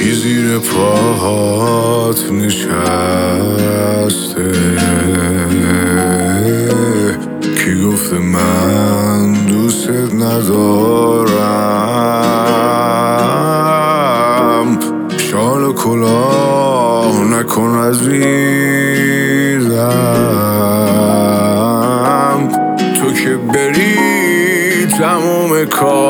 کی زیر پاهات نشسته؟ کی گفته من دوست ندارم؟ شال و کلاه نکن عزیزم، تو که بری تموم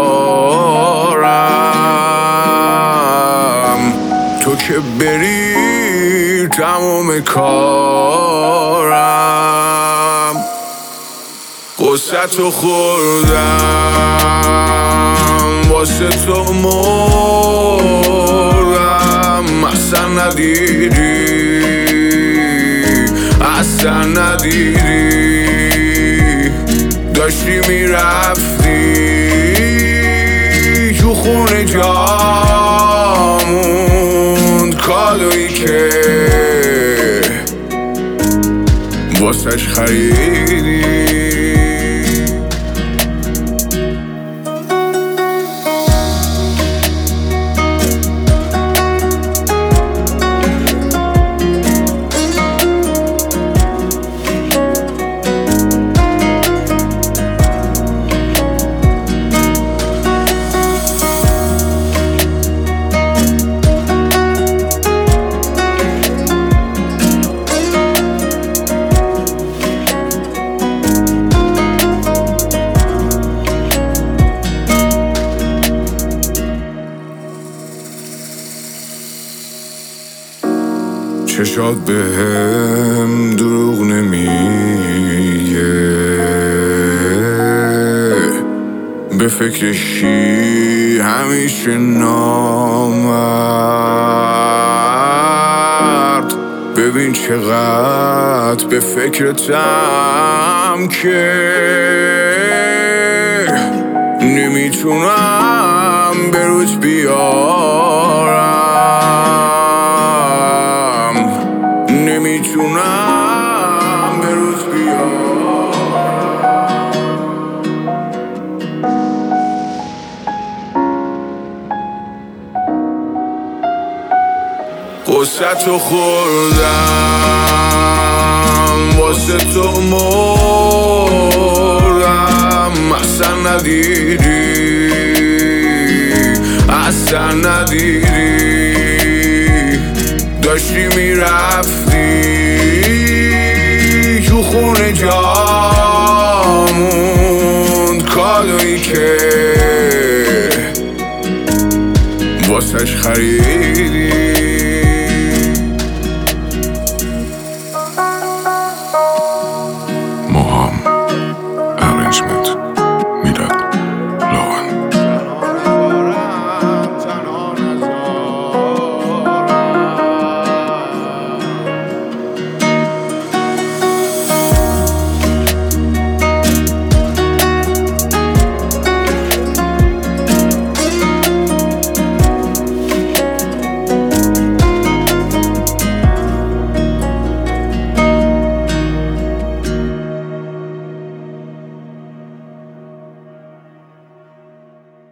کارم، تو که بری تموم کارم. قصتو خوردم واسه تو مردم، اصلا ندیدی اصلا ندیدی، داشتی میرفتی تو خونه جامون، کادویی که واسش خریدی. چشات بهم دروغ نمیگه، به فکرشی همیشه نامرد. ببین چقدر به فکرتم که نمیتونم به روت بیارم، نمیتونم به روت بیارم. قصتو خوردم واسه تو مردم، اصلا ندیدی اصلا ندیدی، داشتی میرفتی تو خونه جامون، کادویی که واسش خریدی.